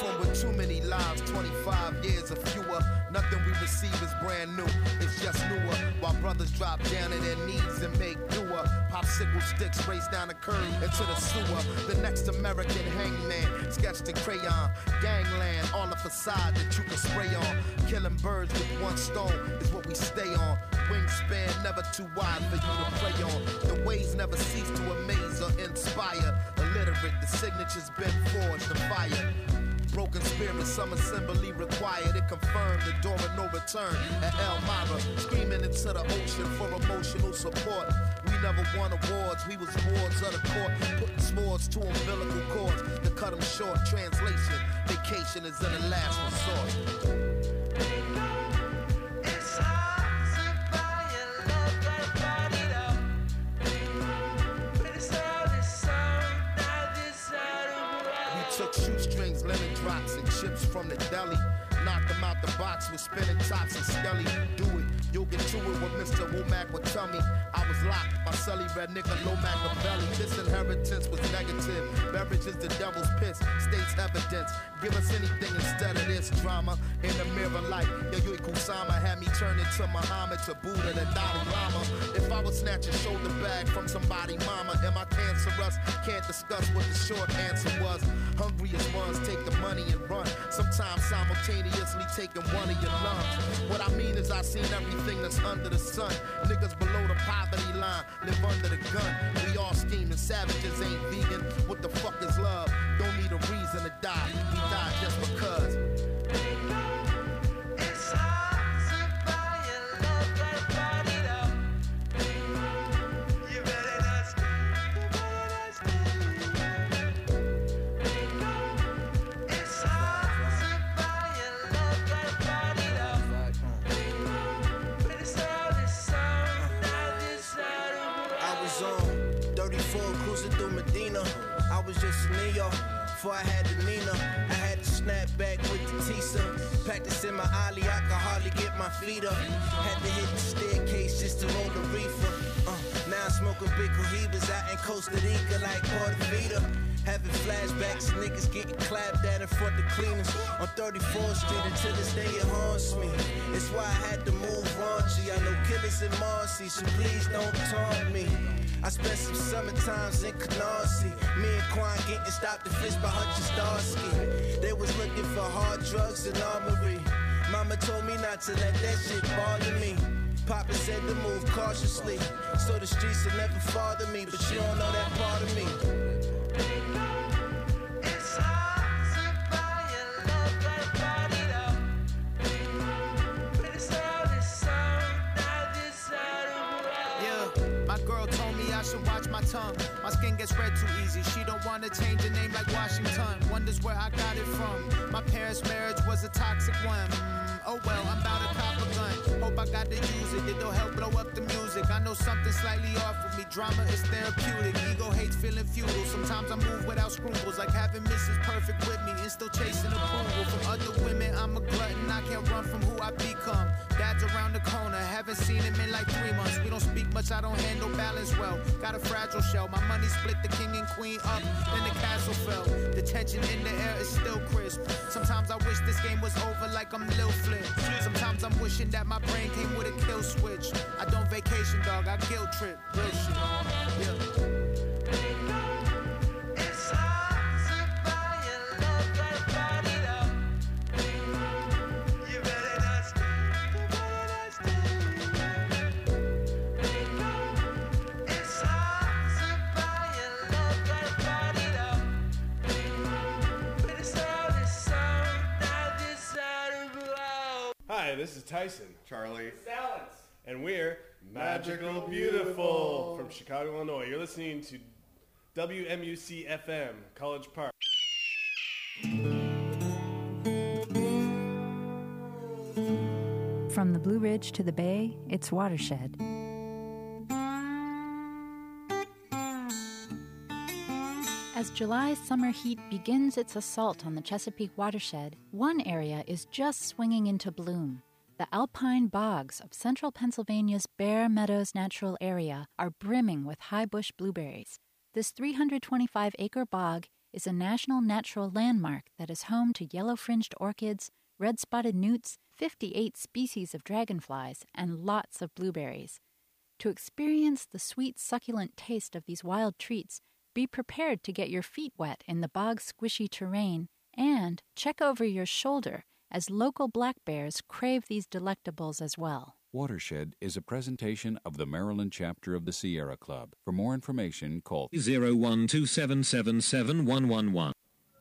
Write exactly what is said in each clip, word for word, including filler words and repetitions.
Born with too many lives, twenty-five years or fewer. Nothing we receive is brand new, it's just newer. While brothers drop down on their knees and make newer. Popsicle sticks race down the curb into the sewer. The next American hangman, sketched in crayon. Gangland, all the facade that you can spray on. Killing birds with one stone is what we stay on. Wingspan never too wide for you to prey on. The ways never cease to amaze or inspire. Illiterate, the signature's been forged, the fire. Broken spirit, some assembly required. It confirmed the door of no return at Elmira. Screaming into the ocean for emotional support. We never won awards, we was wards of the court. Putting swords to umbilical cords to cut them short. Translation, vacation is in the last resort. Lemon drops and chips from the deli. Knock them out the box with spinning tops and skelly. Do it, you'll get to it what Mister Womack would tell me. I was locked, my celly red nigga low Machiavelli. This inheritance was negative. Beverage is the devil's piss, state's evidence. Give us anything instead of this drama. In the mirror light, Yayoi Kusama had me turn into Muhammad, to Buddha, the Dalai Lama. If I would snatch a shoulder bag from somebody, mama, am I cancerous? Can't discuss what the short answer was. Hungriest ones take the money and run. Sometimes simultaneously taking one of your lungs. What I mean is I seen everything that's under the sun. Niggas below the poverty line live under the gun. We all scheming, savages ain't vegan. What the fuck is love? Don't need a reason to die. We die just because. I was just a Neo, before I had the Nina. I had to snap back with the Tisa. Practicing my ollie, I could hardly get my feet up. Had to hit the staircase just to roll the reefer. Uh, now I'm smoking big cohibas out in Costa Rica like Portofino. Having flashbacks, niggas getting clapped at in front of cleaners on thirty-fourth Street, and to this day it haunts me. It's why I had to move raunchy. I know killers in Marcy, so please don't taunt me. I spent some summer times in Canarsie. Me and Quan getting stopped and fished by Hutch Starsky. They was looking for hard drugs and armory. Mama told me not to let that shit bother me. Papa said to move cautiously, so the streets will never bother me. But you don't know that part of me. I should watch my tongue. My skin gets red too easy. She don't wanna change her name like Washington. Wonders where I got it from. My parents' marriage was a toxic one. Mm, oh well, I'm bout to cop a gun. Hope I got to use it. It'll help blow up the music. I know something slightly off with me. Drama is therapeutic. Ego hates feeling futile. Sometimes I move without scruples, like having Missus Perfect with me and still chasing approval from other women. I'm a glutton. I can't run from who I become. Dad's around the corner. Haven't seen him in like three months. We don't speak much. I don't handle balance well. Got a fragile shell. My money split the king and queen up, then the castle fell. The tension in the air is still crisp. Sometimes I wish this game was over like I'm Lil Flip. Sometimes I'm wishing that my brain came with a kill switch. I don't vacation, dog. I guilt trip. Real shit. Yeah. Hi, this is Tyson, Charlie, Salance, and we're Magical Beautiful from Chicago, Illinois. You're listening to W M U C F M, College Park. From the Blue Ridge to the Bay, it's Watershed. As July's summer heat begins its assault on the Chesapeake watershed, one area is just swinging into bloom. The alpine bogs of central Pennsylvania's Bear Meadows Natural Area are brimming with high bush blueberries. This three hundred twenty-five acre bog is a national natural landmark that is home to yellow-fringed orchids, red-spotted newts, fifty-eight species of dragonflies, and lots of blueberries. To experience the sweet, succulent taste of these wild treats, be prepared to get your feet wet in the bog-squishy terrain, and check over your shoulder as local black bears crave these delectables as well. Watershed is a presentation of the Maryland chapter of the Sierra Club. For more information, call zero one two seven seven seven one one one.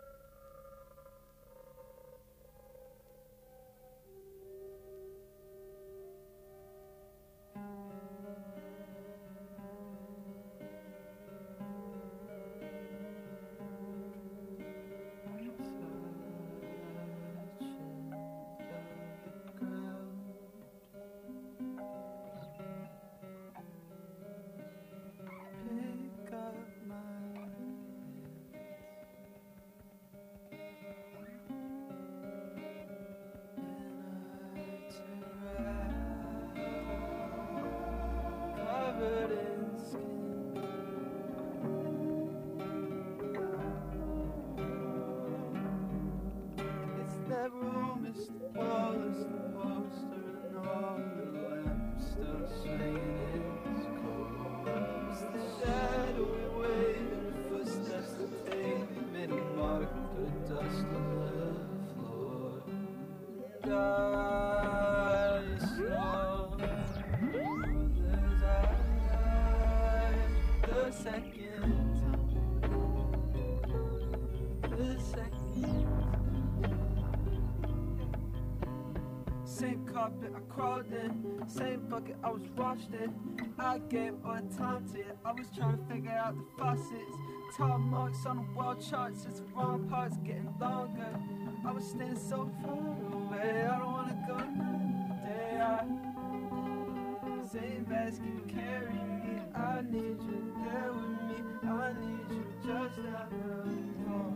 Same carpet I crawled in, same bucket I was washed in. I gave all the time to it, I was trying to figure out the faucets. Tall marks on the wall charts, it's the wrong parts getting longer. I was standing so far away, I don't wanna go another day. I, same basket carrying me, I need you there with me. I need you just down the hall.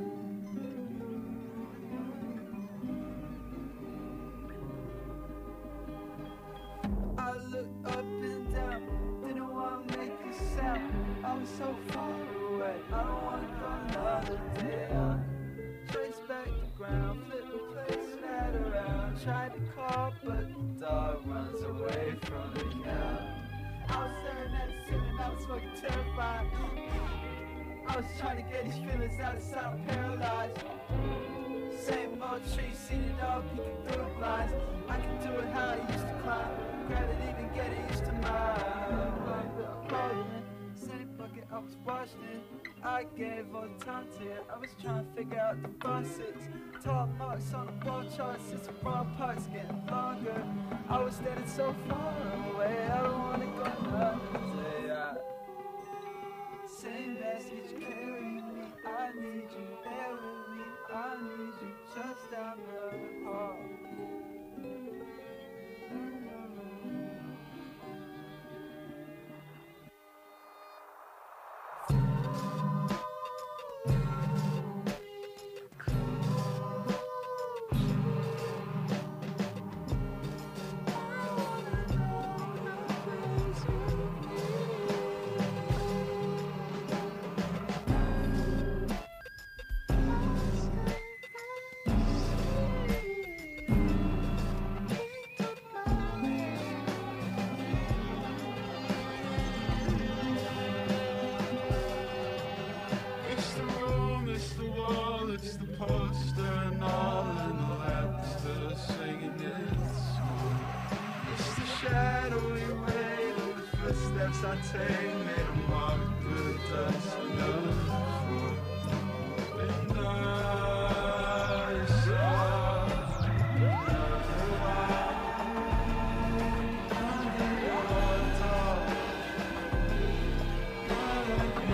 I looked up and down, didn't want to make a sound. I was so far away, I don't want to go another day. I traced back the ground, flipped the place right around. Tried to call, but the dog runs away from the cow. I was staring at the ceiling, I was fucking terrified. I was trying to get these feelings out of sight, I'm paralyzed. Same old tree, seen it all, peeking through the blinds. I can do it how I used to climb. Gravity even getting used to mine. Same bucket I was washed in. I gave all the time to it. I was trying to figure out the faucets. Tall marks on the wall charts. It's the wrong parts getting longer. I was standing so far away. I don't want to go another day. I, same basket you carry me. I need you there with me. I need you just down the hall. I take made a mark with dust enough for and I saw another while under your top not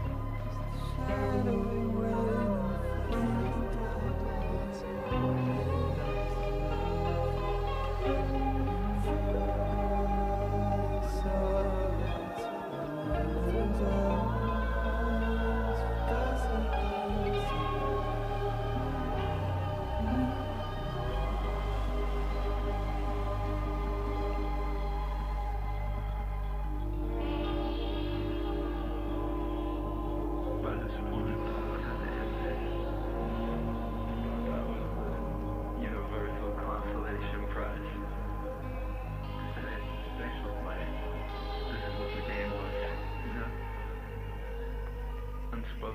before.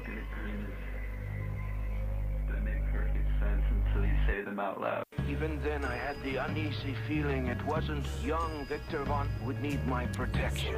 fucking agreements that make perfect sense until you say them out loud. Even then, I had the uneasy feeling it wasn't young Victor Von would need my protection.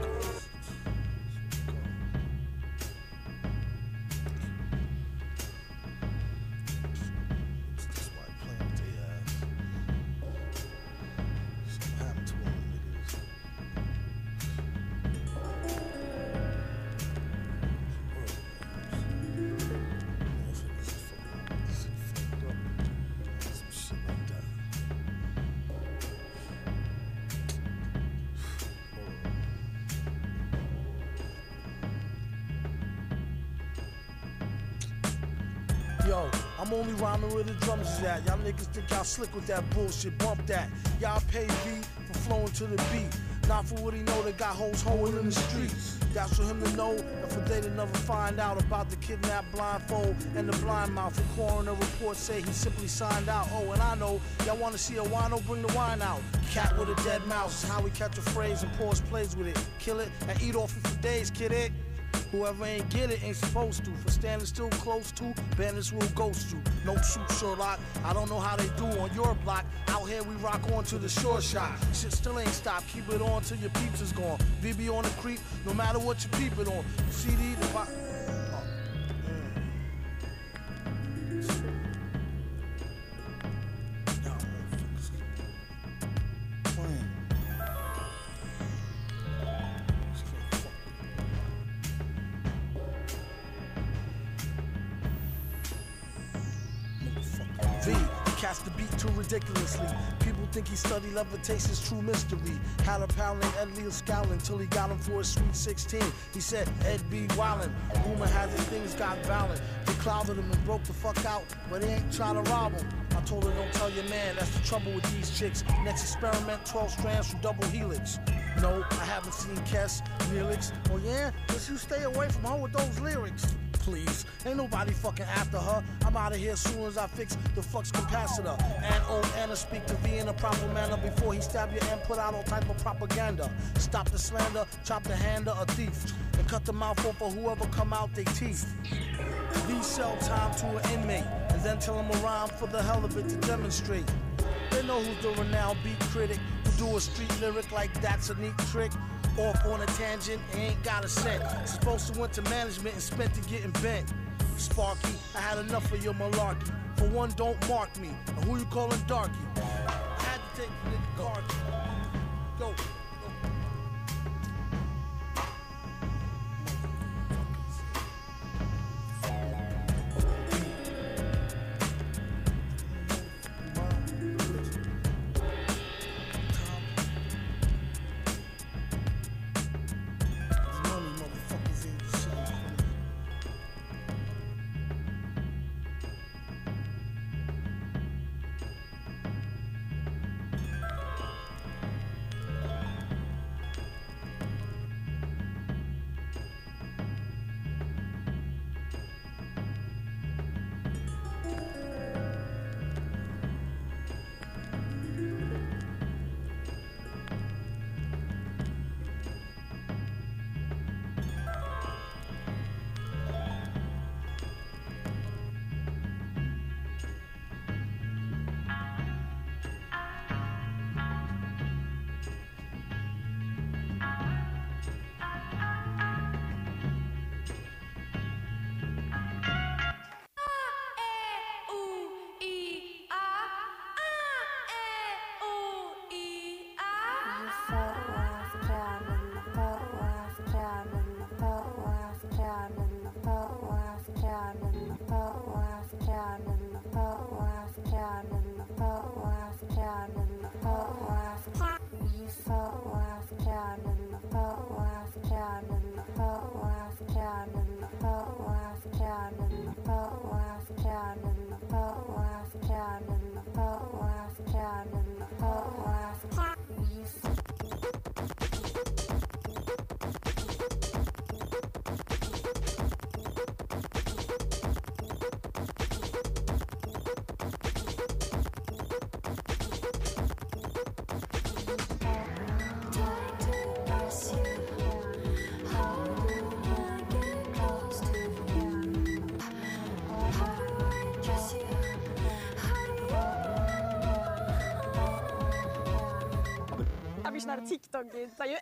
Yo, I'm only rhyming where the drums is at. Y'all niggas think y'all slick with that bullshit, bump that. Y'all pay V for flowing to the beat. Not for what he know, they got hoes hoeing in the streets. That's for him to know, and for they to never find out about the kidnapped blindfold and the blind mouth. The coroner report say he simply signed out. Oh, and I know, y'all wanna see a wino, bring the wine out. Cat with a dead mouse is how we catch a phrase and pause plays with it. Kill it and eat off it for days, kid it. Whoever ain't get it ain't supposed to. For standing still close to, bandits will ghost you. No shoot Sherlock, I don't know how they do on your block. Out here we rock on to the short shot. Shit still ain't stopped, keep it on till your peeps is gone. V B on the creep, no matter what you peep it on. C D, the box. V, cast the beat too ridiculously. People think he studied levitation's true mystery. Had a pal named Ed Lee scowling till he got him for his sweet sixteen. He said, Ed B. Wildin'. Rumor has it things got violent. They clouded him and broke the fuck out, but they ain't trying to rob him. I told her, don't tell your man, that's the trouble with these chicks. Next experiment, twelve strands from double helix. No, I haven't seen Kes, Neelix. Oh yeah? Just you stay away from her with those lyrics. Please, ain't nobody fucking after her. I'm out of here as soon as I fix the flux capacitor. And oh, Anna speak to V in a proper manner before he stab you and put out all type of propaganda. Stop the slander, chop the hand of a thief, and cut the mouth off of whoever come out they teeth. V sell time to an inmate, and then tell him a rhyme for the hell of it to demonstrate. They know who's the renowned beat critic, who do a street lyric like that's a neat trick. Off on a tangent, ain't got a cent. Supposed to went to management and spent it getting bent. Sparky, I had enough of your malarkey. For one, don't mark me. And who you calling darky? I had to take the nigga card. Go. sån här TikTok-grej.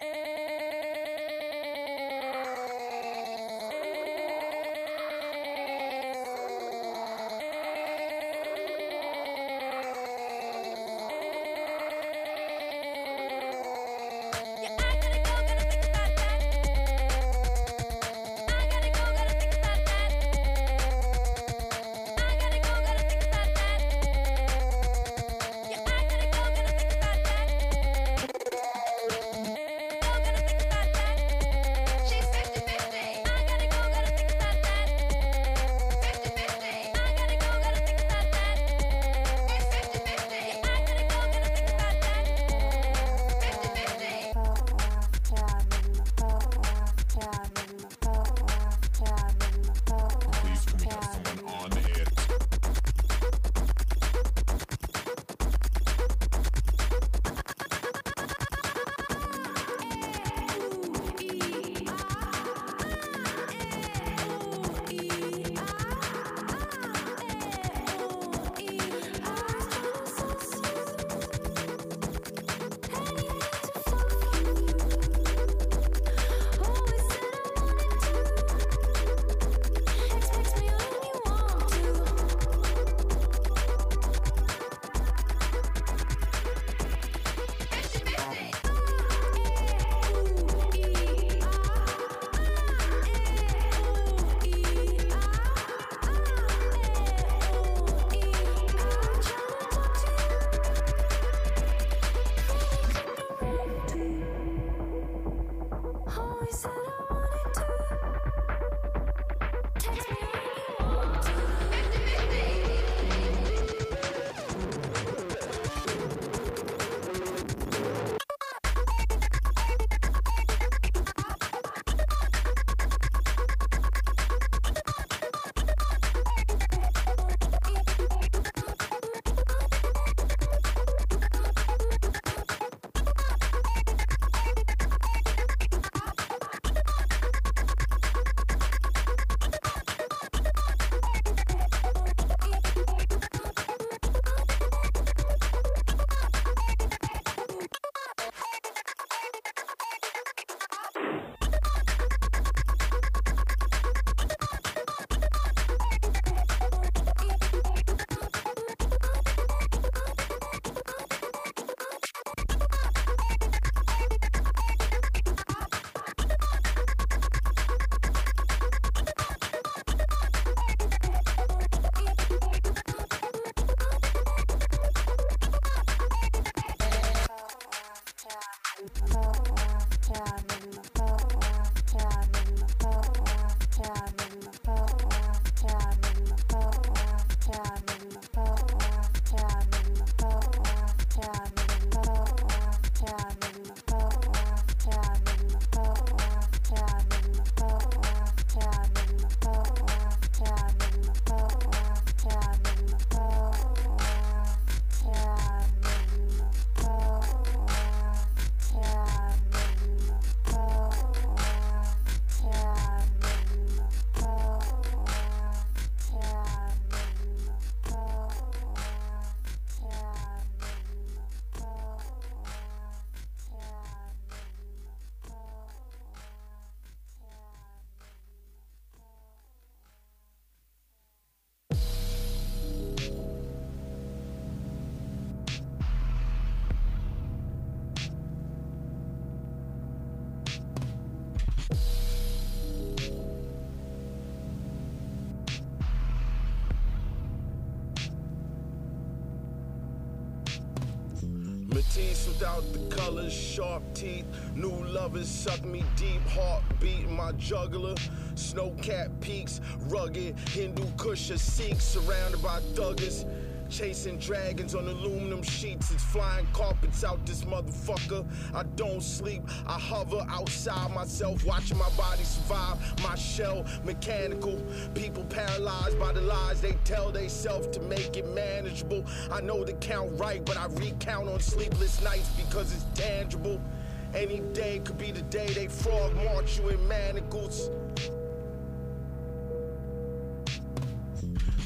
Matisse without the colors, sharp teeth. New lovers suck me deep, heartbeat in my jugular. Snow-capped peaks, rugged Hindu Kush, a Sikh surrounded by thuggers. Chasing dragons on aluminum sheets. It's flying carpets out this motherfucker. I don't sleep, I hover outside myself, watching my body survive. My shell mechanical. People paralyzed by the lies they tell they self to make it manageable. I know the count right, but I recount on sleepless nights because it's tangible. Any day could be the day they frog march you in manacles.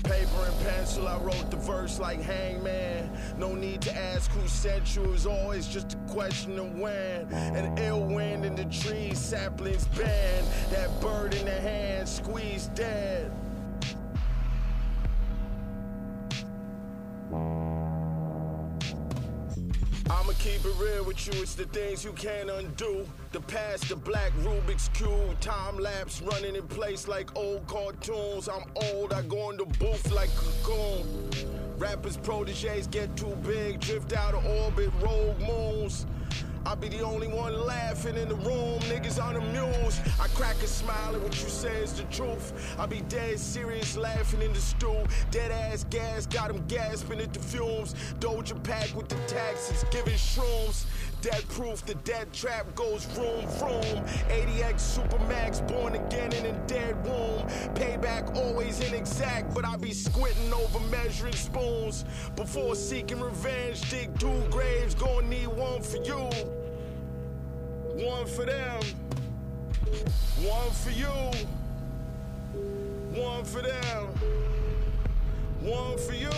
Paper and pencil, I wrote the verse like Hangman. No need to ask who sent you, it's always just a question of when. An ill wind in the trees, saplings bend. That bird in the hand, squeezed dead. I'ma keep it real with you, it's the things you can't undo. The past, the black Rubik's Cube, time lapse running in place like old cartoons. I'm old, I go in the booth like Cocoon. Rappers' proteges get too big, drift out of orbit, rogue moons. I'll be the only one laughing in the room, niggas unamused. I crack a smile at what you say is the truth. I'll be dead serious laughing in the stew. Dead ass gas, got them gasping at the fumes. Doja packed with the taxes, giving shrooms. Dead proof, the dead trap goes vroom vroom. eighty X Supermax, born again in a dead womb. Payback always inexact, but I be squinting over measuring spoons. Before seeking revenge, dig two graves, gonna need one for you. One for them. One for you. One for them. One for you.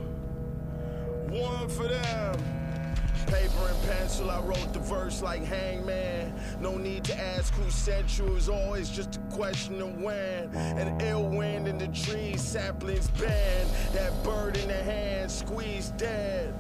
One for them. Paper and pencil, I wrote the verse like Hangman. No need to ask who sent you, it's always just a question of when. An ill wind in the trees, saplings bend. That bird in the hand, squeezed dead.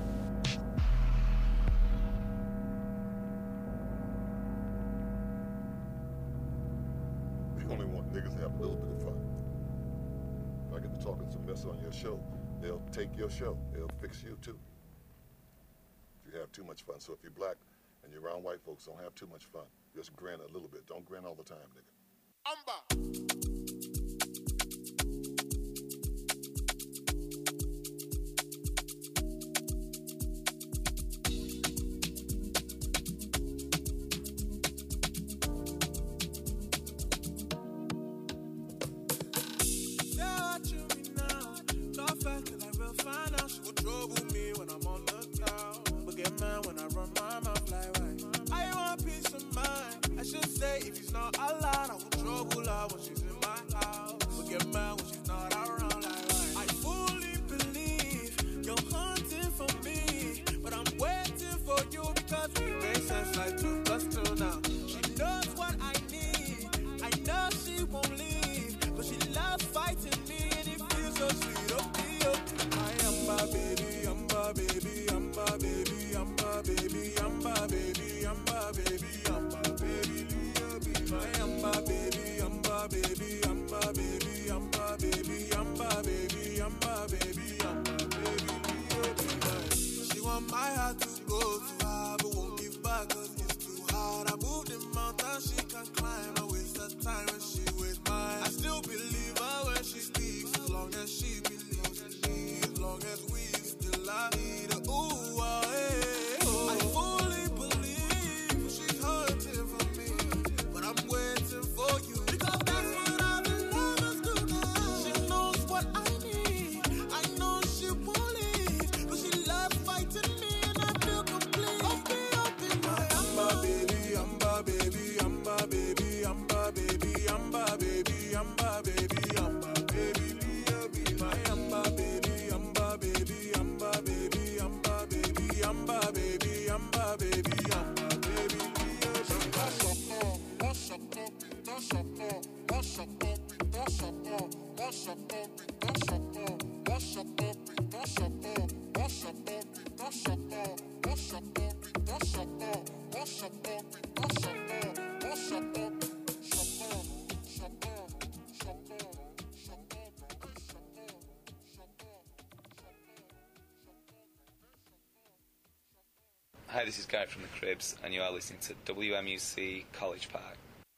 We only want niggas to have a little bit of fun. If I get to talking some mess on your show, they'll take your show. They'll fix you too. You have too much fun. So if you're black and you're around white folks, don't have too much fun. Just grin a little bit. Don't grin all the time, nigga. Amba. If he's not allowed, I will trouble her when she's in my house. But get mad when she's not around like right. I fully believe you're hunting for me, but I'm waiting for you because we make sense like two plus two now. She knows what I need, I know she won't leave, but she loves fighting me and it feels so sweet. Oh, me, oh. I am my baby, I'm my baby, I'm my baby, I'm my baby, I'm my baby, I'm my baby, I'm my baby. I am my baby, I'm my baby, I'm my baby, I'm my baby, I'm my baby, I'm my baby, I'm my baby. She want my heart to go to her, but won't give back cause it's too hard. I moved the mountain, she can climb. I waste her time when she with mine. I still believe her when she speaks, as long as she believes in me, as long as we still love me. The ooh, ah, hey, oh. I fully believe she's hurting for me, but I'm waiting for you. Because that's what other lovers do now. She knows what I need, I know she won't leave, but she loves fighting me and I feel complete. Open, open my I'm my baby, I'm my baby, I'm my baby, I'm my baby, I'm my baby, I'm my baby, I'm my baby, be my I'm my baby, I'm my baby, I'm my baby, I'm my baby, I'm my baby, I'm my baby, I'm my baby, Hi, this is Guy from the Cribs, and you are listening to W M U C College Park.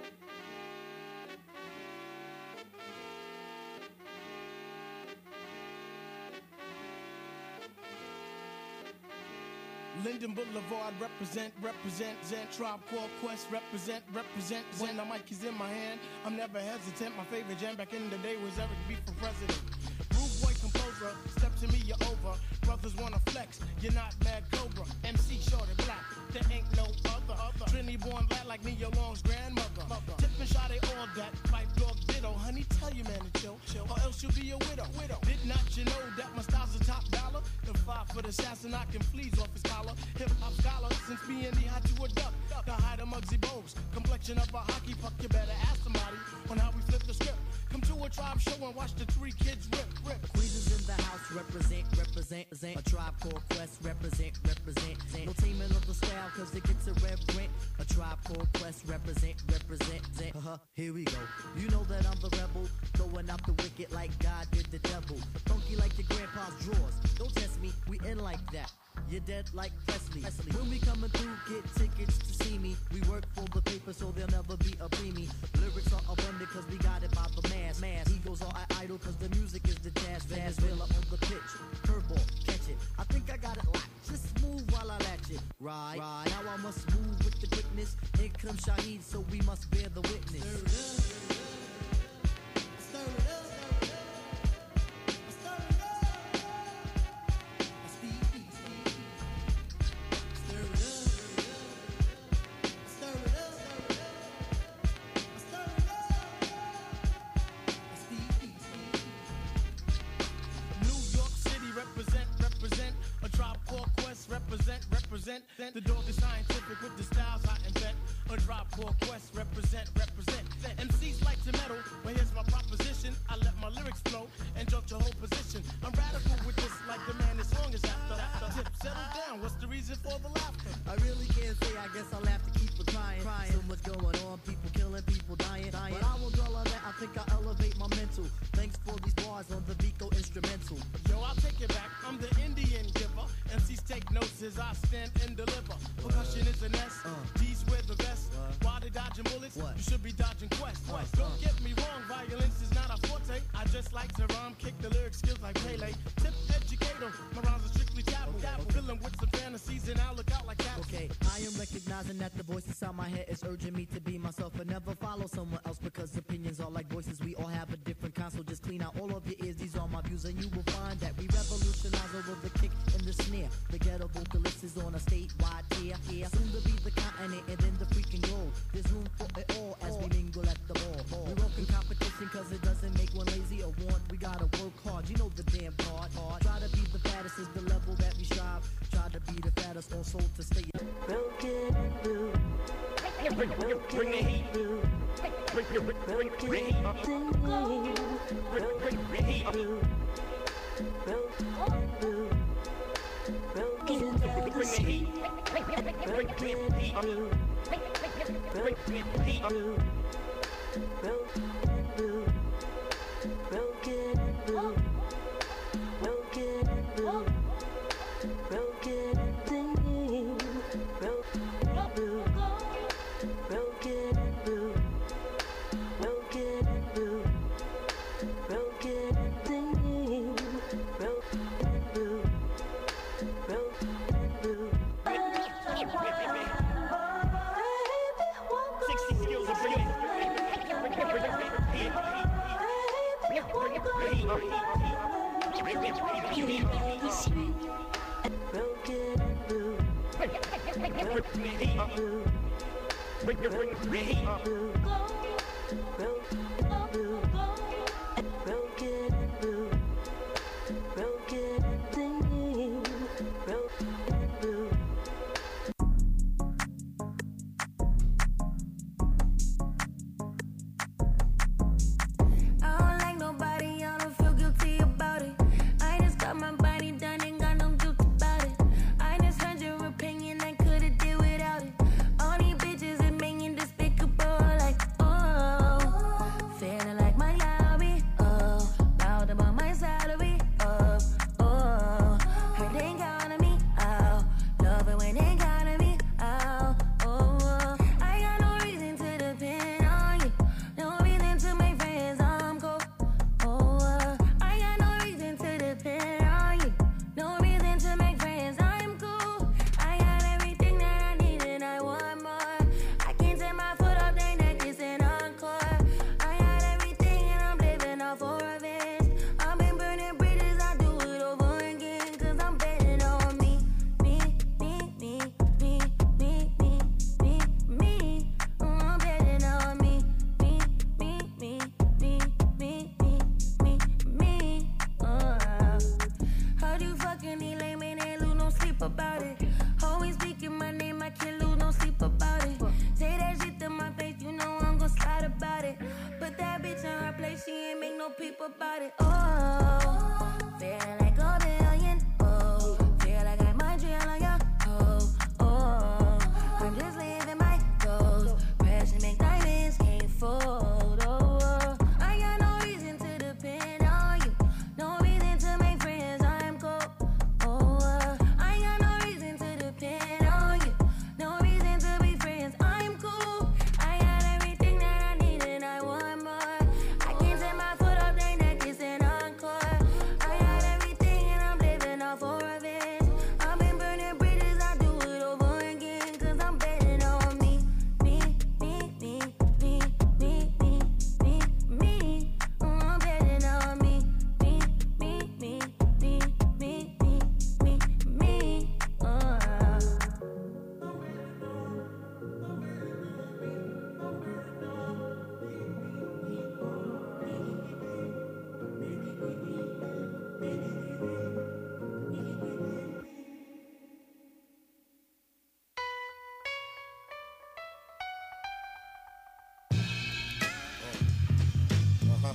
Linden Boulevard, represent, represent, Zen, Tribe Called Quest, represent, represent, Zen. The mic is in my hand, I'm never hesitant. My favorite jam back in the day was Eric B for president. Rude boy composer, step to me, you're over. Brothers wanna flex, you're not Mad Cobra. M C short and black, there ain't no other. Trinity born black like Neo Long's grandmother. Tip and shot, they all that. Pipe dog ditto, honey, tell your man to chill, chill, or else you'll be a widow. widow. Didn't not you know that my style's a top dollar? The five foot assassin, I can fleas off his collar. Hip hop scholar, since being the hot to a duck. The height of Muggsy Bogues, complexion of a hockey puck. You better ask somebody on how we flip the script. Come to a tribe show and watch the three kids rip, rip. Queens is in the house, represent, represent, represent. A Tribe Called Quest, represent, represent. No teaming of the style, cause it gets irreverent. A Tribe Called Quest, represent, represent. Uh-huh, here we go. You know that I'm the rebel, throwing out the wicked like God did the devil. Funky like your grandpa's drawers. Don't test me, we in like that. You're dead like Presley. Presley. When we coming through, get tickets to see me. We work for the paper, so there'll never be a preemie. Lyrics are abundant, cause we got it by the mass. mass. Egos are idle, cause the music is the jazz. Venezuela on the pitch. Curveball, catch it. I think I got it locked. Just move while I latch it. Right, right. Now I must move with the quickness. Here comes Shaheed, so we must bear the witness. Stir it up. Stir it up. Represent, represent, the dog is scientific with the styles I invent. A Tribe Called Quest, represent, represent. M Cs like to meddle, but here's my proposition. I let my lyrics flow and jump your whole position. I'm radical with this, like the man as long as after. Tip, settle down, what's the reason for the laughter? I really can't say, I guess I'll have to keep it crying. crying. So much going on, people killing, people dying. dying. But I won't dwell on that, I think I'll elevate my mental. Thanks for these bars on the Vico instrumental. Yo, I'll take it back, I'm the Indian giver. M Cs take notes as I stand and deliver. Percussion is a nest, uh, D's wear the vest. Uh, While they dodging bullets, what? You should be dodging quests. Uh, Don't uh, get me wrong, violence is not a forte. I just like to rhyme, kick the lyric skills like Pele. Tip educator, my rhymes are strictly dabble. Okay, dabble. Okay. Filling with some fantasies and I'll look out like that. Okay, I am recognizing that the voice inside my head is urging me to be myself and never follow someone else because opinions are like voices. We all have a different kind, so just clean out all of your ears. These are my views and you will find that we revolutionize over the kick and the snare. The ghetto vocalist is on a statewide tier. Yeah, soon to be the continent and then the freaking globe. There's room for it all as we mingle at the ball. We welcome competition cause it doesn't make one lazy or want. We gotta work hard, you know the damn part. Hard. Try to be the fattest is the level that we strive. Try to be the fattest also to stay broken blue. Bring, bring, bring the heat. Bring, bring, bring, bring the heat. Bring, bring, bring the heat. Broken blue. Broken bring the heat. Bring the heat. Bring the heat. Broken blue. Broken blue. Broken blue. Broken thing. Broken blue. Broken blue. Broken blue. Broken thing. Broken blue. Broken blue. Sixty skills of bringing. Feeling like my about it. Oh, feeling like a billion. Oh, feel like I might dream like a oh, oh. I'm just living my goals. Pressure make diamonds can't fold. Oh, I got no reason to depend on you. No reason to make friends. I'm cold. Oh, I got no reason to depend on you. No reason to be friends. I'm cool. I got everything that I need and I want more. I can't take my foot off their neck, it's an encore. I got everything and I'm living off of revenge. I've been burning bridges, I do it over again. Cause I'm betting on me, me, me, me, me, me, me, me, me. Oh, I'm betting on me, me, me, me, me, me, me, me, me. Oh. Uh-huh.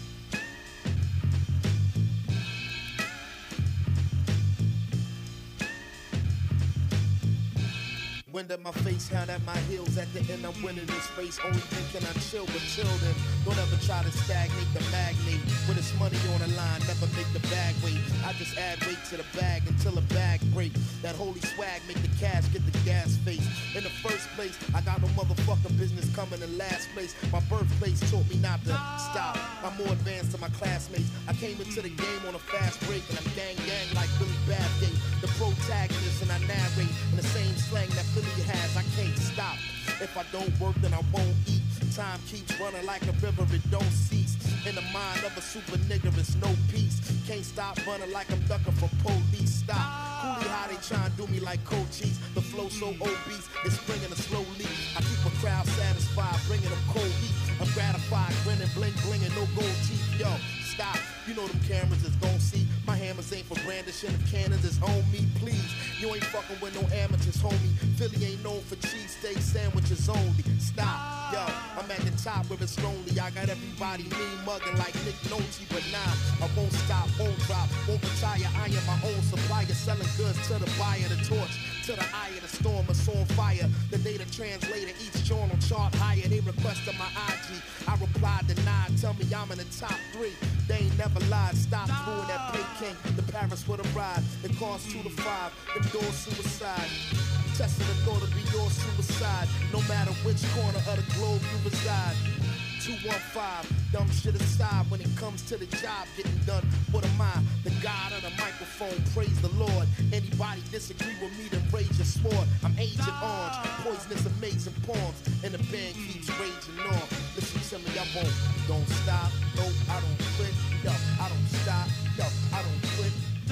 Wind at my face, hand at my heels. At the end, I'm winning this race. Only thinking I chill, but chill then. Don't ever try to stagnate the magnate. When it's money on the line, never make the bag wait. I just add weight to the bag until the bag break. That holy swag make the cash get the gas face. In the first place, I got no motherfucking business coming in last place. My birthplace taught me not to stop. I'm more advanced than my classmates. I came into the game on a fast break, and I'm gang gang like Billy Bathgate, the protagonist, and I narrate in the same slang that Philly has. I can't stop. If I don't work, then I won't eat. Time keeps running like a river, it don't cease. In the mind of a super nigga, it's no peace. Can't stop running like I'm ducking from police. Stop. Coolie how they try and do me like Cochise. The flow so obese, it's bringing a slow leak. I keep a crowd satisfied, bringing them cold heat. I'm gratified, grinning, blink, blinging, no gold teeth. Yo, stop. You know them cameras is gon' see. My hammers ain't for brandishing. If cannons is on me, please. You ain't fucking with no amateurs, homie. Philly ain't known for cheesesteak sandwiches only. Stop. Yo, I'm at the top where it's lonely. I got everybody mean mugging like Nick Nolte. But nah, I won't stop, won't drop, won't retire. I am my own supplier, selling goods to the buyer. The torch to the eye of the storm, it's on fire. The data translator, each journal chart higher. They requested my I G. I replied, denied. Tell me I'm in the top three. They ain't never lied. Stop doing that pay king. The Paris with a ride. It costs two to five. Them doors suicide. Testing the thought of be your suicide. No matter which corner of the globe you reside. two one five, dumb shit aside. When it comes to the job getting done, what am I? The god of the microphone, praise the Lord. Anybody disagree with me, then rage your sword. I'm Agent Orange, poisonous amazing poems. And the band keeps raging on. Listen to me, I won't, don't stop. No, I don't quit. Yo, I don't stop. Yo, I don't quit.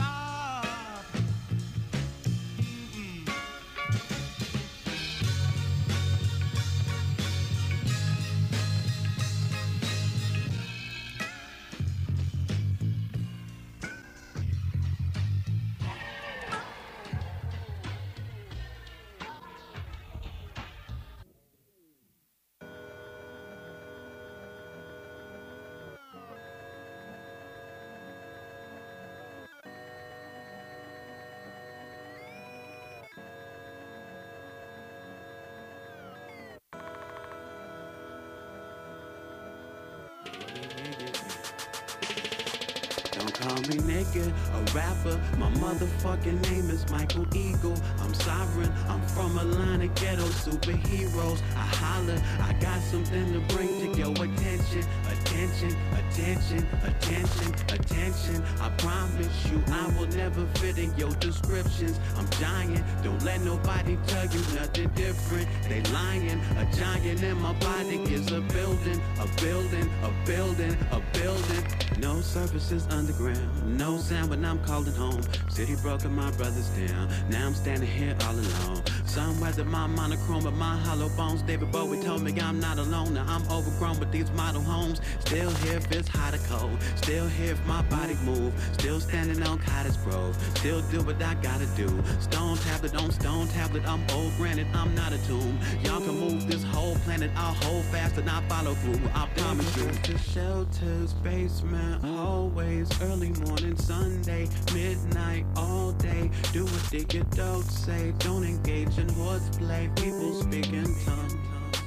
Call me nigga, a rapper. My motherfucking name is Michael Eagle. I'm sovereign. I'm from a line of ghetto superheroes. I holler. I got something to bring to your attention. Attention, attention, attention, attention. I promise you I will never fit in your descriptions. I'm giant. Don't let nobody tell you nothing different. They lying. A giant in my body is a building, a building, a building, a building. No services underground. No sound when I'm calling home. City broke and my brothers down. Now I'm standing here all alone. Some weather my monochrome with my hollow bones. David Bowie told me I'm not alone. Now I'm overgrown with these model homes. Still here if it's hot or cold. Still here if my body move. Still standing on Cottage Grove. Still do what I gotta do. Stone tablet on stone tablet. I'm old, granted I'm not a tomb. Y'all can move this whole planet. I'll hold fast and I'll follow through. I promise you. The shelters, basement, hallways, early morning, Sunday, midnight, all day. Do what they get don't say. Don't engage in horseplay. People speak in tongues.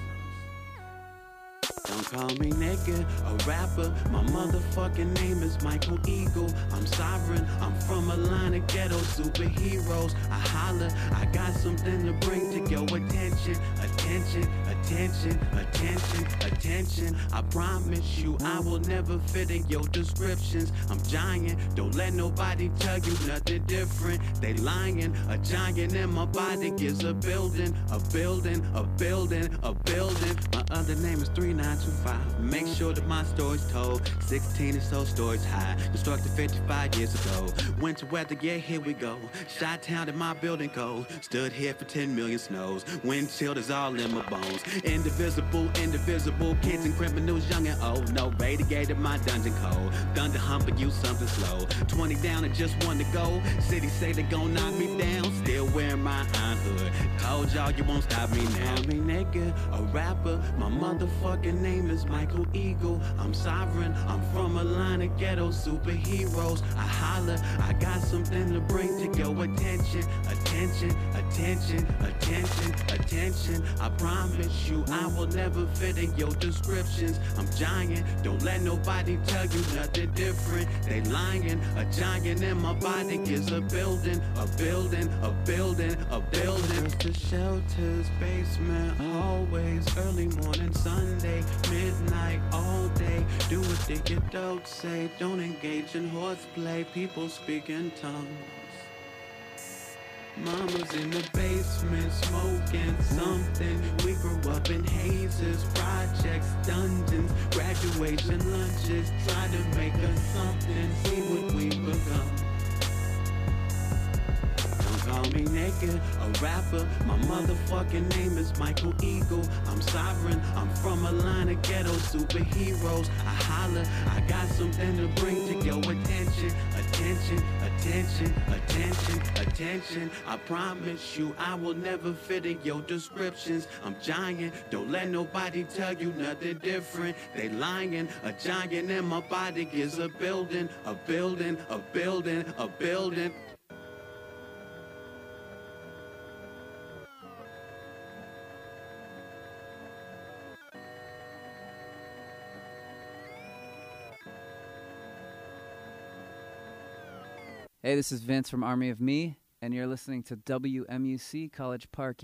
Don't call me nigga, a rapper. My motherfucking name is Michael Eagle. I'm sovereign, I'm from a line of ghetto superheroes. I holler, I got something to bring to your attention. Attention, attention, attention, attention. I promise you I will never fit in your descriptions. I'm giant, don't let nobody tell you nothing different. They lying, a giant in my body is a building, a building, a building, a building. My other name is three nine two five. Make sure that my story's told. sixteen is so stories high. Constructed fifty-five years ago. Winter weather, yeah, here we go. Shot town in my building code. Stood here for ten million snows. Wind chilled is all in my bones. Indivisible, indivisible. Kids and criminals, young and old. No radiated my dungeon code. Thunder humping you something slow. twenty down and just one to go. City say they gon' knock me down. Still wearing my iron hood. Told y'all you won't stop me now. I mean, nigga, a rapper. My motherfucking name is Michael Eagle. I'm sovereign, I'm from a line of ghetto superheroes. I holler, I got something to bring to your attention. Attention, attention, attention, attention. I promise you I will never fit in your descriptions. I'm giant, don't let nobody tell you nothing different. They lying, a giant in my body is a building, a building, a building, a building. The shelters, basement, hallways, early morning, Sunday, midnight, all day. Do what they get dope say. Don't engage in horseplay. People speak in tongues. Mama's in the basement smoking something. We grew up in hazes, projects, dungeons, graduation lunches. Try to make us something. See what we become. Call me nigga, a rapper. My motherfucking name is Michael Eagle. I'm sovereign, I'm from a line of ghetto superheroes. I holler, I got something to bring to your attention. Attention, attention, attention, attention. I promise you I will never fit in your descriptions. I'm giant, don't let nobody tell you nothing different. They lying, a giant in my body is a building, a building, a building, a building. Hey, this is Vince from Army of Me, and you're listening to W M U C College Park.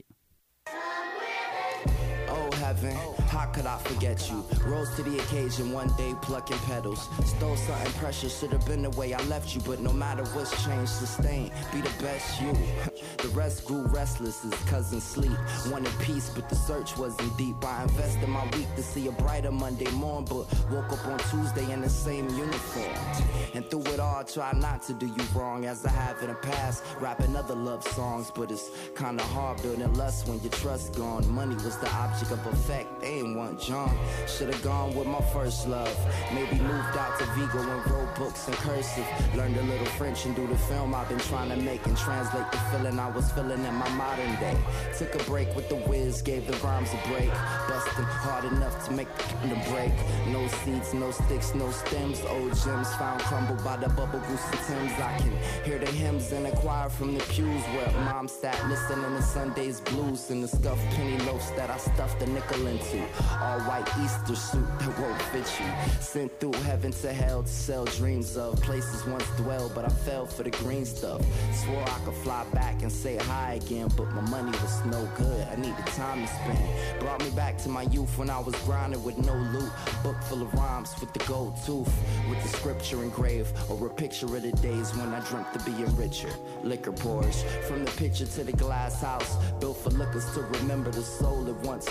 Oh heaven, how could I forget you? Rose to the occasion, one day plucking petals. Stole something precious, should have been the way I left you. But no matter what's changed, sustain, be the best you. The rest grew restless as cousins sleep. Wanted peace, but the search wasn't deep. I invested my week to see a brighter Monday morn, but woke up on Tuesday in the same uniform. And through it all, try not to do you wrong, as I have in the past. Rapping other love songs, but it's kinda hard building lust when your trust gone. Money was the object of effect, they ain't want John. Should've gone with my first love. Maybe moved out to Vigo and wrote books in cursive. Learned a little French and do the film I've been trying to make, and translate the feeling I was feeling in my modern day. Took a break with the whiz, gave the rhymes a break. Busting hard enough to make the break. No seeds, no sticks, no stems. Old gems found crumbled by the bubble goose and Timbs. I can hear the hymns in the choir from the pews where mom sat listening to Sunday's blues and the scuffed penny loaves that I stuffed a nickel into. All white Easter suit that won't fit you. Sent through heaven to hell to sell dreams of places once dwelled, but I fell for the green stuff. Swore I could fly back and say hi again, but my money was no good. I needed time to spend. Brought me back to my youth when I was grinding with no loot. Book full of rhymes with the gold tooth, with the scripture engraved, or a picture of the days when I dreamt of being richer. Liquor pours from the picture to the glass house, built for lookers to remember the soul it once remembered.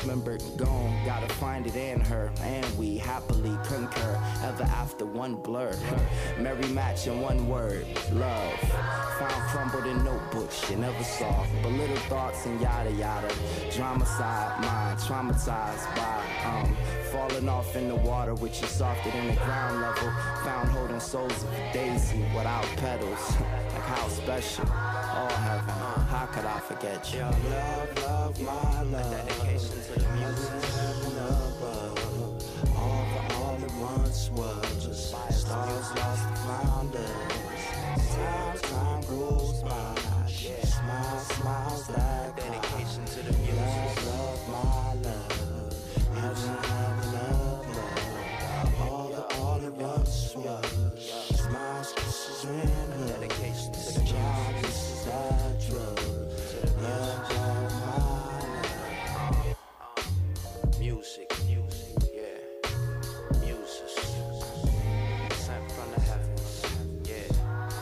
Gone, gotta find it in her, and we happily concur. Ever after one blur, merry match in one word, love. Found crumbled in notebooks you never saw, but little thoughts and yada yada. Drama side, mind traumatized by um falling off in the water, which is softer than the ground level. Found holding souls of a daisy without petals. Like how special, all heaven. How could I forget you? Your love, love, my love. A dedication to the music. Heaven above. All for all it once was. Just stars lost and found us. Time, time goes by. Yeah. Smile, smiles that dedication to the music. Love, love, my love. Heaven, heaven above. All the all it once was. Smiles, kisses, and love. Dedication to the music. This is that drug. Love, love, my love. Music, music, yeah. Music. Sent from the heavens, yeah.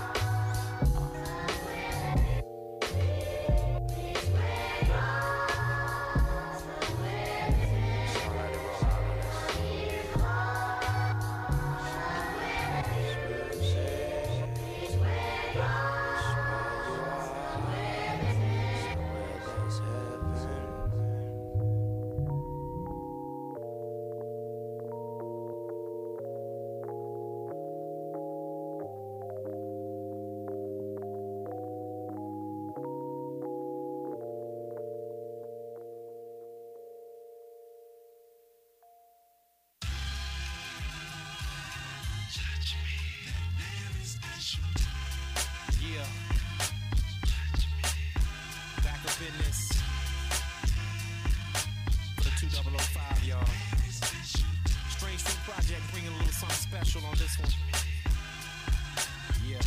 Yeah. Back up in this. For the two thousand five, y'all. Strange Fruit Project bringing a little something special on this one. Yeah.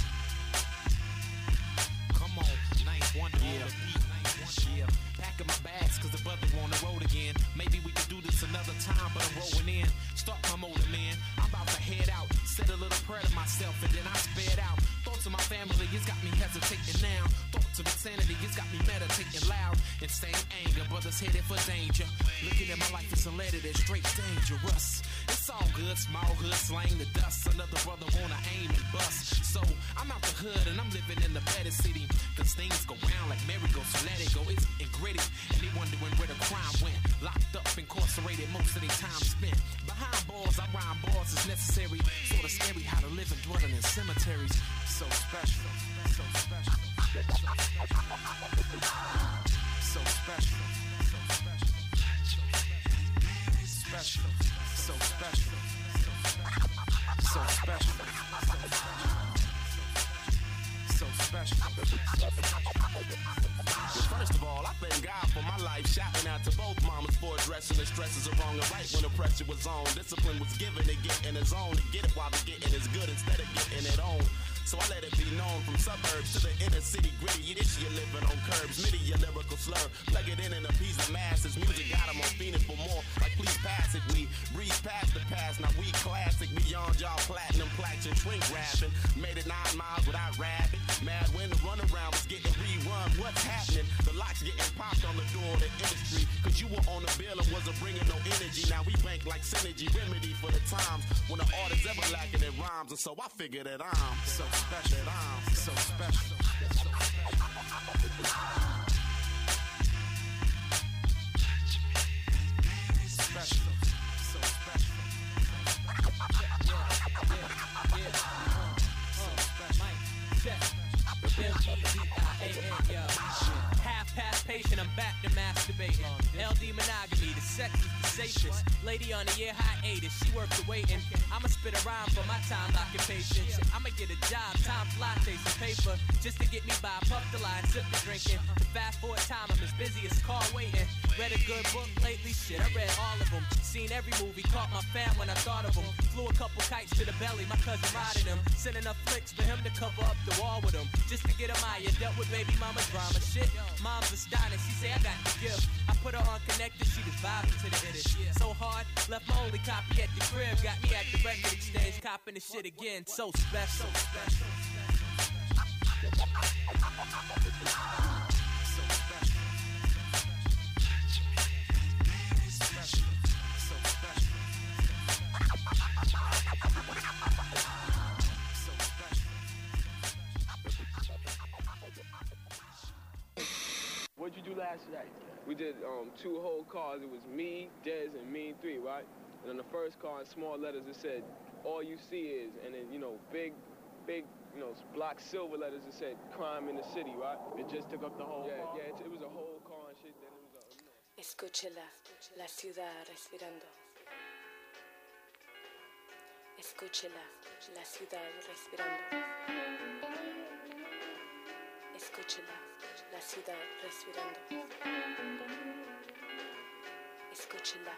Come on, ninth wonder on the beat. Yeah. Packing my bags cause the brother on the road again. Maybe we could do this another time, but I'm rolling in. Start my motor, man. I'm about to head out. Said a little prayer to myself and then I sped out. Thoughts of my family, it's got me hesitating now. Thoughts of insanity, it's got me meditating loud. Insane anger, brothers headed for danger. Looking at my life, it's a letter that's straight dangerous. It's all good, small hood, slang the dust. Another brother wanna aim and bust. So I'm out the hood and I'm living in the better city. Cause things go round like merry-go, so let it go. It's and gritty. And they wondering where the crime went. Locked up, incarcerated, most of their time spent. Behind bars, I rhyme bars is necessary. Sorta scary how to live and dwelling in cemeteries. So special, so special, so special, so special, special, so special, so special, so special. First of all, I thank God for my life. Shouting out to both mamas for addressing the stresses of wrong and right when the pressure was on. Discipline was given to get in his own, to get it while the getting is good instead of getting it on. So I let it be known from suburbs to the inner city gritty. This year living on curbs, midi a lyrical slur. Plug it in and appease the masses. Music got them on fiending for more. Like please pass it, we breeze past the past. Now we classic beyond y'all platinum plaques and shrink wrapping. Made it nine miles without rapping. Mad when the runaround was getting rerun. What's happening? The locks getting popped on the door of the industry. Cause you were on the bill and wasn't bringing no energy. Now we bank like synergy remedy for the times when the artist ever lacking in rhymes. And so I figured that I'm so special, that I'm so special. Special, so special. Yeah, yeah, yeah. Uh, uh, Mike, check. M E D I A N, yo. Half past patient, I'm back to masturbating. L D monogamy, the sex is the safest. Lady on a year hiatus, she worked the waiting. I'ma spit a rhyme for my time locking patience. I'ma get a job, time lattes and paper, just to get me by. Puff the line, sip the drinking. The fast forward time, I'm as busy as car waiting. Read a good book lately, shit, I read all of them. Seen every movie, caught my fam when I thought of them. Flew a couple kites to the belly, my cousin riding them. Sent enough flicks for him to cover up the wall with him. Just to get him higher, dealt with baby mama's drama. Shit, mom's astonished, she say I got the gift. I put her on connected, she was vibing to the edit. So hard, left my only copy at the crib. Got me at the record exchange, copping the shit again. So special, so special. So special. last night? We did um, two whole cars. It was me, Dez, and Mean Three, right? And on the first car, in small letters, it said, "All you see is," and then, you know, big, big, you know, block silver letters, it said, "Crime in the city," right? It just took up the whole yeah, car? Yeah, it, it was a whole car and shit. Then it was a, you know. Escúchela, la ciudad respirando. Escúchela, la ciudad respirando. Escúchela, la ciudad respirando. Escúchela.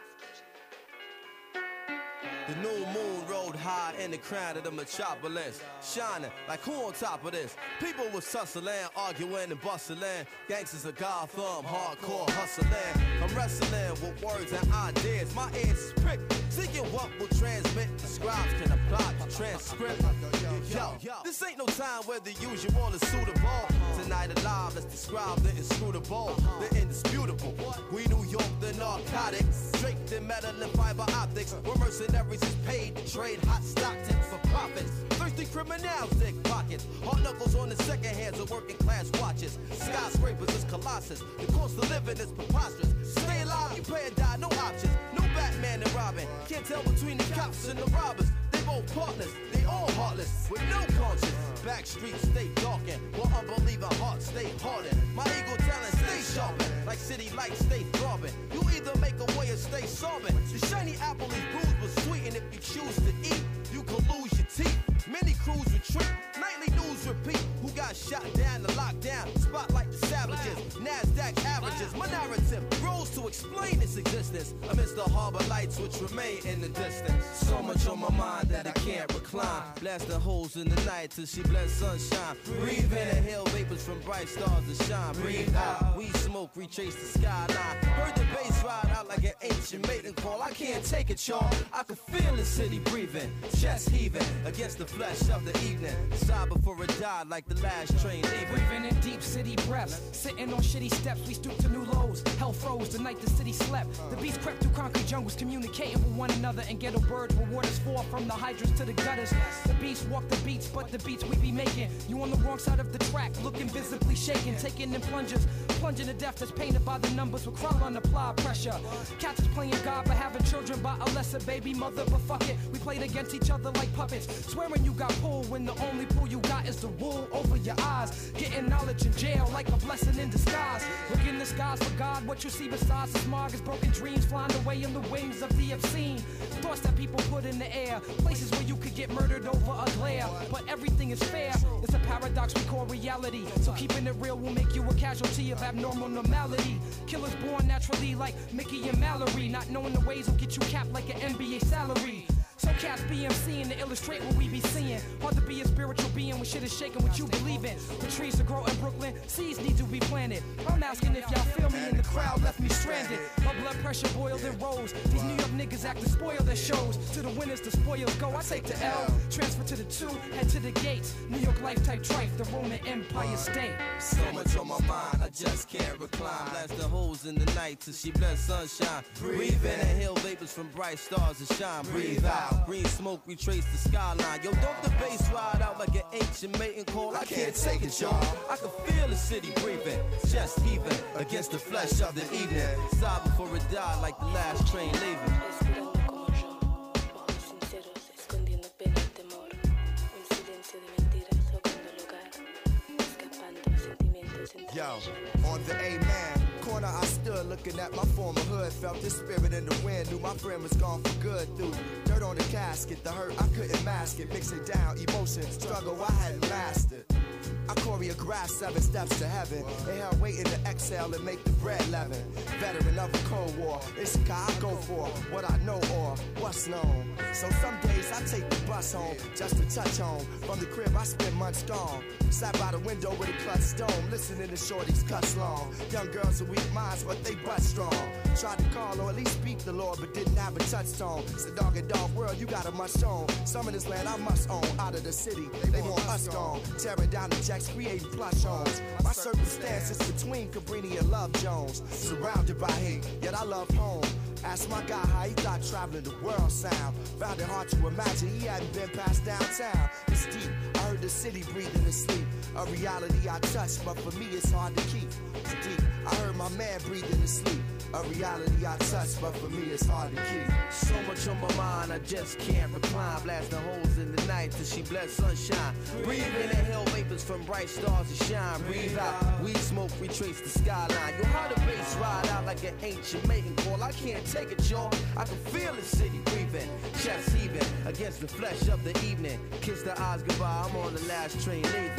The new moon rode high in the crown of the metropolis, shining like who on top of this? People was tussling, arguing and bustling. Gangsters of Gotham, hardcore hustling. I'm wrestling with words and ideas. My ears is pricked, seeking what will transmit. The scribes can apply to transcript. Yo, this ain't no time where the usual is suitable. Tonight alive, let's describe the inscrutable, the indisputable. We New York, the narcotics, draped in metal and fiber optics. We're mercenaries is paid to trade hot stock tips for profits. Thirsty criminals dig pockets. Hard knuckles on the second hands of working class watches. Skyscrapers is colossus. The cost of living is preposterous. Stay alive, you pay or die, no options. No Batman and Robin. Can't tell between the cops and the robbers. They both partners, they all heartless, with no conscience. Back streets stay darkened, while unbelieving hearts stay hardened. My ego talent stay sharpened, like city lights stay throbbing. You either make a way or stay sobbing. The shiny apple is bruised but sweet, and if you choose to eat, you could lose your teeth. Many crews retreat, nightly news repeat. Who got shot down to lockdown? Spotlight the savages, NASDAQ averages. My narrative grows to explain its existence amidst the harbor lights which remain in the distance. So much on my mind that I can't recline. Blasting holes in the night till she bless sunshine. Breathe in, inhale vapors from bright stars to shine. Breathe out, we smoke, retrace the skyline. Heard the bass ride out like an ancient maiden call. I can't take it, y'all. I can feel the city breathing, chest heaving against the flesh of the evening. Sigh before it died like the last train leaving. Breathing in deep city breaths, sitting on shitty steps, we stoop to new lows. Hell froze the night the city slept. The beast crept through concrete jungles, communicating with one another. And ghetto birds where waters fall from the hydrants to the gutters. The beast walk the beats, but the beats we be making. You on the wrong side of the track, looking visibly shaken, taking in plungers, plunging to death that's painted by the numbers with crowd on applied pressure. Cats is playing God for having children by a lesser baby mother, but fuck it, we played against each other like puppets. Swearing you got pulled when the only pull you got is the wool over your eyes. Getting knowledge in jail like a blessing in disguise. Look in the skies for God, what you see besides the smog is broken dreams flying away in the wings of the obscene. Thoughts that people put in the air, places where you could get murdered over a glare. But everything is fair, it's a paradox we call reality. So keeping it real will make you a casualty of abnormal normality. Killers born naturally like Mickey and Mallory. Not knowing the ways will get you capped like an N B A salary. So cats be MCing to illustrate what we be seeing. Hard to be a spiritual being when shit is shaking what you believe in. The trees to grow in Brooklyn, seeds need to be planted. I'm asking if y'all feel me and the crowd left me stranded. My blood pressure boiled and rose. These New York niggas act to spoil their shows. To the winners, the spoils go. I take the L, transfer to the two, head to the gates. New York life type trife, the Roman Empire state. So much on my mind, I just can't recline. Blasting holes in the night till she bless sunshine. Breathe in, inhale vapors from bright stars to shine. Breathe out. Green smoke, retrace the skyline. Yo, don't the bass ride out like an ancient mating call. I can't take it, y'all. I can feel the city breathing, chest heaving against the flesh of the evening. Sigh before it died like the last train leaving. Yo, on the A-man corner I stood looking at my former hood. Felt the spirit in the wind, knew my friend was gone for good. Through dirt on the casket, the hurt I couldn't mask it. Mixing down emotion, struggle I hadn't mastered. I choreographed seven steps to heaven. Inhale, waiting to exhale and make the bread leaven. Veteran of the Cold War, it's a I go for what I know or what's known. So some days I take the bus home just to touch home. From the crib I spend months gone. Sat by the window with a clutch stone, listening to shorties cuss long. Young girls with weak minds, but they butt strong. Tried to call or at least speak the Lord, but didn't have a touchstone. It's a dog and dog world, you got a much own. Some of this land I must own. Out of the city, they want us gone. Tearing down the jacks, creating plush homes. My circumstances between Cabrini and Love Jones. Surrounded by hate, yet I love home. Asked my guy how he thought traveling the world sound. Found it hard to imagine he hadn't been past downtown. It's deep, I heard the city breathing in sleep. A reality I touch, but for me it's hard to keep. It's deep, I heard my man breathing in sleep. A reality I touch, but for me it's hard to keep. So much on my mind, I just can't recline. Blasting holes in the night till she bless sunshine. Breathe in the hell vapors from bright stars to shine. Breathe out, weed smoke, retrace the skyline. Yo, how the bass ride out like an ancient mating call. I can't take it, y'all. I can feel the city breathing. Chest heaving against the flesh of the evening. Kiss the eyes goodbye, I'm on the last train leaving.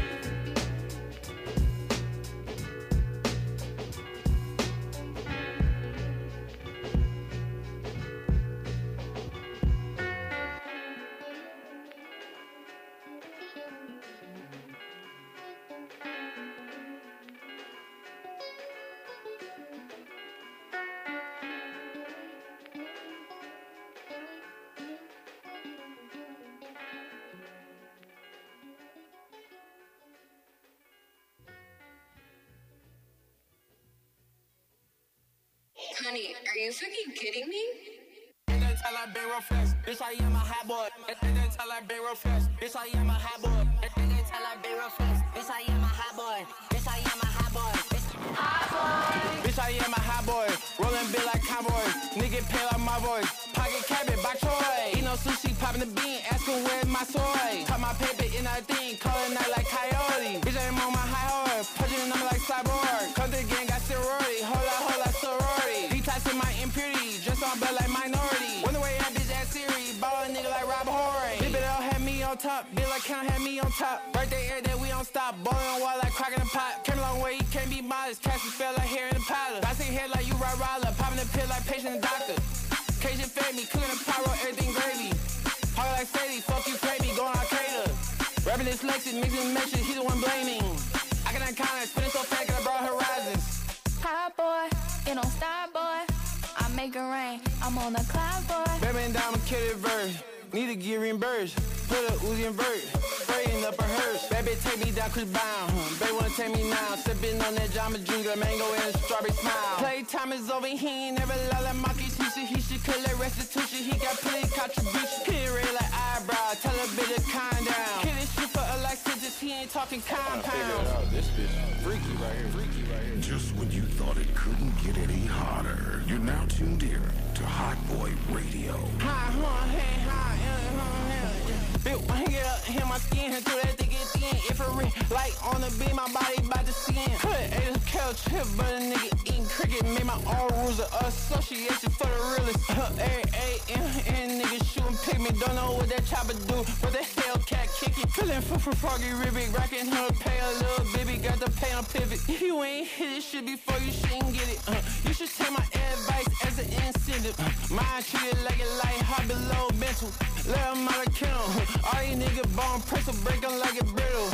Honey, are you fucking kidding me? And then tell I been real fast, bitch I am a hot boy. And then tell I been real fast, bitch I am a hot boy. And then tell I been real fast, bitch I am a hot boy. Bitch I am a hot boy. Hot boy. Bitch I am a hot boy. Rolling big like cowboys. Nigga pay like my voice. Pocket cabbage by Troy. Eat no sushi, popping the bean, asking where's my soy. Cut my paper in that thing, call it night like coyote. Bitch I'm on my high horse, punching the number like cyborg. Come to the gang, got steroids. Hold up, hold up, sorority. Detoxing my impurity, dressed on blood like minority. Wonder where that bitch at Siri, ball a nigga like Rob Horry. Bitch better had me on top, bitch like Count had me on top. Birthday air that we don't stop, boiling water like cracking a pot. Came a long way, you can't be modest. Cassie fell like hair in the pilot. I see head like you right roller, popping the pill like patient and doctor. Cajun fed me, cooking the pyro, everything gravy. Hard like Sadie, fuck you, pay me, going Al-Qaeda. Rapping this Lexus, mixing measures, he's the one blaming. I cannot count it, spinning so fast, cause I brought horizons. Hot boy, it don't stop, boy. I make it rain, I'm on the cloud, boy. Baby and diamond kitty verse, need to get reimbursed. Put a Uzi in verse, spraying up a hearse. Baby take me down Chris Brown, baby wanna take me now. Sipping on that Jamba Juice, got mango and a strawberry smile. Playtime is over, he ain't never lie like monkeys. He should, he should collect restitution, he got plenty contribution. Kid red like eyebrow, tell a bit to calm down. Kid this shit for a life sentence, he ain't talking compound. Out. This bitch freaky right here, freaky right here. Just when you thought it couldn't get any hotter, you're now tuned in to Hot Boy Radio. Hi, huh, hey, hi, uh, huh, yeah. Bitch, hang it up, hit my skin, until that thing get thin. Infrared, light on the beam, my body by the skin. Cut ate a couch, hip, but a nigga eating cricket. Made my own rules of association for the realest. Every A M and niggas shooting pick me. Don't know what that chopper do, but the Hellcat kick it. Feeling for for froggy ribbit, rocking her pay a little baby, got the pay on pivot. If you ain't hit this shit before, you shouldn't get it. Uh, you should take my advice as an incentive. Uh, mine treated like a light, hot below mental. Let them out of kill. All you niggas bone press will break them like a brittle.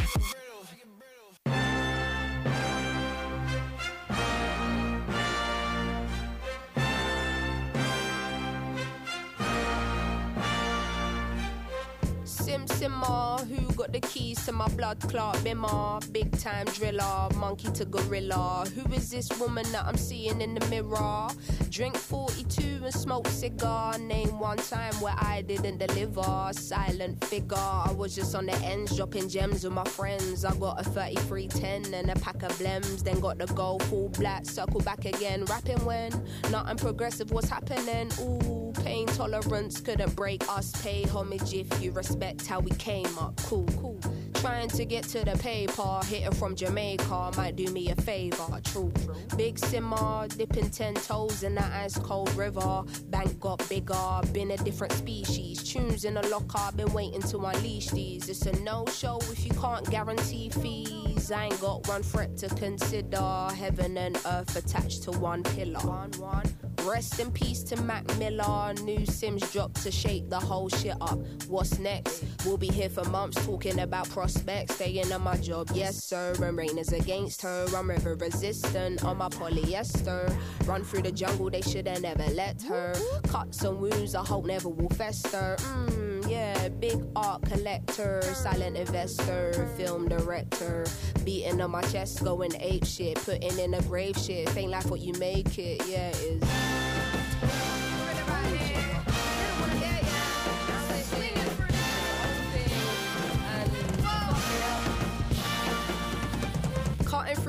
Sim Simmer, who got the keys to my blood clot bimmer? Big time driller, monkey to gorilla. Who is this woman that I'm seeing in the mirror? Drink forty-two and smoke cigar. Name one time where I didn't deliver. Silent figure, I was just on the ends dropping gems with my friends. I got a thirty-three ten and a pack of blems. Then got the go full black, circle back again. Rapping when nothing progressive was happening. Ooh, pain tolerance couldn't break us. Pay homage if you respect how we came up. Cool, cool. Trying to get to the paper, hitting from Jamaica might do me a favor. True, big simmer, dipping ten toes in that ice cold river. Bank got bigger, been a different species. Tunes in a locker, been waiting to unleash these. It's a no-show if you can't guarantee fees. I ain't got one threat to consider. Heaven and earth attached to one pillar. One, one. Rest in peace to Mac Miller. New Sims dropped to shake the whole shit up. What's next? We'll be here for months talking about prospects. Staying on my job, yes sir. And rain is against her. I'm river resistant on my polyester. Run through the jungle, they should've never let her. Cuts and wounds I hope never will fester. Mmm, yeah, big art collector. Silent investor, film director. Beating on my chest, going ape shit. Putting in a grave shit. Ain't like what you make it, yeah it is.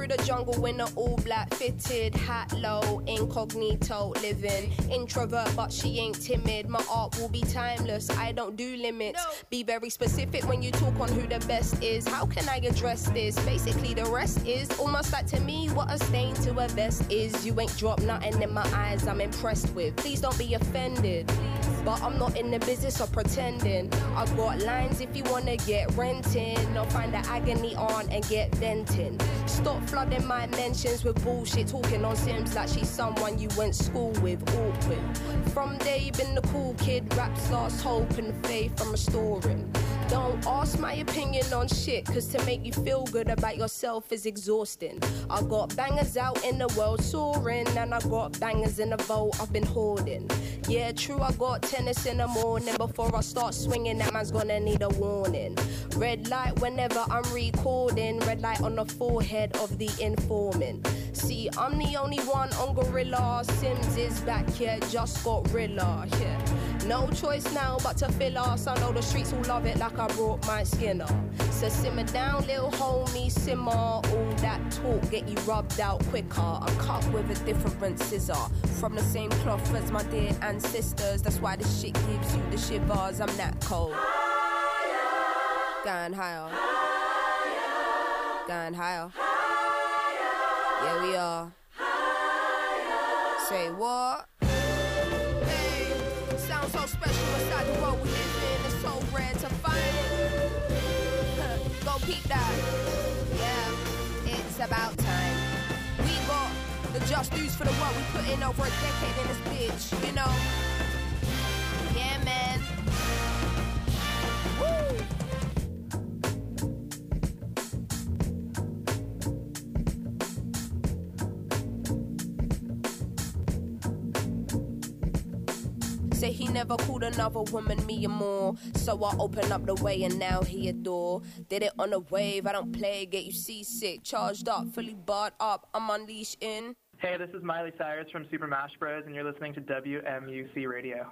the jungle in an all black fitted hat low, incognito living. Introvert, but she ain't timid. My art will be timeless. I don't do limits. No. Be very specific when you talk on who the best is. How can I address this? Basically, the rest is almost like to me what a stain to a vest is. You ain't dropped nothing in my eyes I'm impressed with. Please don't be offended. But I'm not in the business of pretending. I got lines if you wanna get renting, or find the agony on and get venting. Stop flooding my mentions with bullshit, talking on Sims like she's someone you went school with. Awkward. From day been the cool kid, raps lost hope and faith I'm restoring. Don't ask my opinion on shit, cause to make you feel good about yourself is exhausting. I got bangers out in the world soaring, and I got bangers in the vault I've been hoarding. Yeah, true, I got tennis in the morning. Before I start swinging, that man's gonna need a warning. Red light whenever I'm recording, red light on the forehead of the informant. See, I'm the only one on Gorilla. Sims is back here, just got Rilla, yeah. No choice now but to fill us. I know the streets will love it like I brought my Skinner. So simmer down, little homie, simmer. All that talk get you rubbed out quicker. I'm cut with a different scissor, from the same cloth as my dear ancestors. That's why this shit gives you the shivers. I'm that cold. Going higher. Going higher. Yeah, we are. Say what? Sounds so special inside the world we live in. It's so rare to find it. Go peep that. Yeah, it's about time. We got the just dues for the work we put in over a decade in this bitch, you know. Yeah, man. Woo! Say he never called another woman me or more. So I opened up the way and now he adore. Did it on a wave, I don't play, get you seasick. Charged up, fully barred up, I'm unleashed in. Hey, this is Miley Cyrus from Super Mash Bros. And you're listening to W M U C Radio.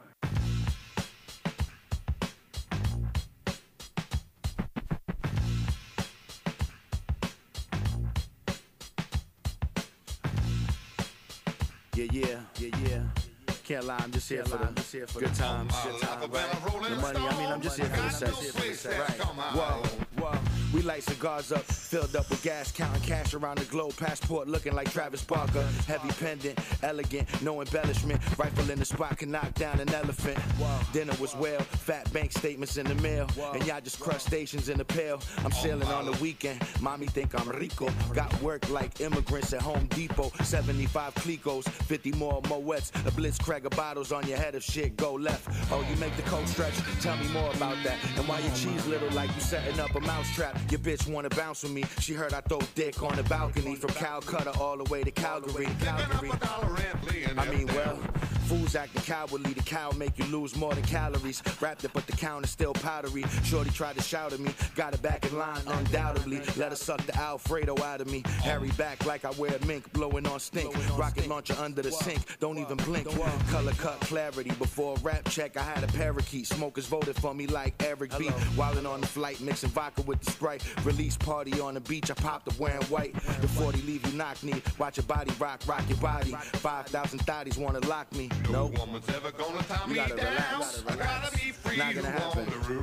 Yeah, yeah, yeah, yeah. Can't lie, I'm just here for the good times, good times, right? The money, I mean, I'm just here for the sex, right? Whoa, whoa. We light cigars up, filled up with gas, counting cash around the globe. Passport looking like Travis Barker. Heavy pendant, elegant, no embellishment. Rifle in the spot can knock down an elephant. Dinner was well, fat bank statements in the mail, and y'all just crustaceans in the pail. I'm sailing on the weekend, mommy think I'm rico. Got work like immigrants at Home Depot. seventy-five Clicos, fifty more Moets, a blitzcrank of bottles on your head if shit go left. Oh, you make the coat stretch? Tell me more about that. And why your cheese little like you setting up a mousetrap? Your bitch wanna bounce with me. She heard I throw dick on the balcony from Calcutta all the way to Calgary. Calgary. I mean, well, fools acting cowardly. The cow make you lose more than calories. Wrapped it, but the count is still powdery. Shorty tried to shout at me. Got it back in line, undoubtedly. Let her suck the Alfredo out of me. Harry back like I wear mink, blowing on stink. Rocket launcher under the sink. Don't even blink. Color cut clarity. Before a rap check, I had a parakeet. Smokers voted for me like Eric B. Wildin' on the flight, mixing vodka with the Sprite. Release party on the beach, I popped up wearing white. The forty leave you knock knee. Watch your body rock, rock your body. five thousand thotties wanna lock me. No nope. woman's ever gonna tie me down. Relax. I gotta be free. Not gonna happen.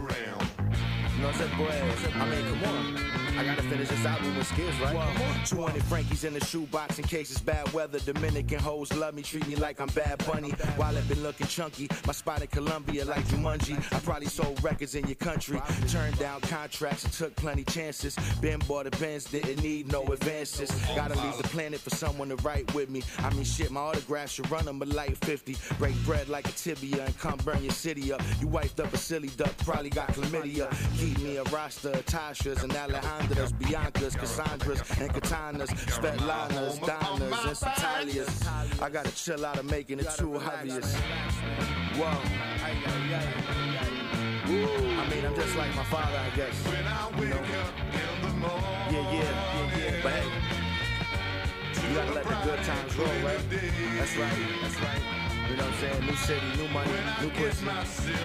You know what I'm saying, boy? I mean, come on. I gotta finish this album with skills, right? two hundred Frankies in the shoebox in case it's bad weather. Dominican hoes love me, treat me like I'm Bad Bunny. While I've been looking chunky, my spot in Colombia like Jumanji. I probably sold records in your country. Turned down contracts and took plenty chances. Been bought a Benz, didn't need no advances. Gotta leave the planet for someone to write with me. I mean, shit, my autograph should run them a light fifty. Break bread like a tibia and come burn your city up. You wiped up a silly duck, probably got chlamydia. Keep me a roster of Tashas and Alejandras, Biancas, Cassandras, and Katanas, Svetlanas, Donnas, and Satalias. I gotta chill out of making it too obvious. Whoa. I mean, I'm just like my father, I guess. You know? Yeah, yeah, yeah, yeah. But hey, you gotta let the good times roll, right? That's right, that's right. You know what I'm saying? New city, new money, new pussy.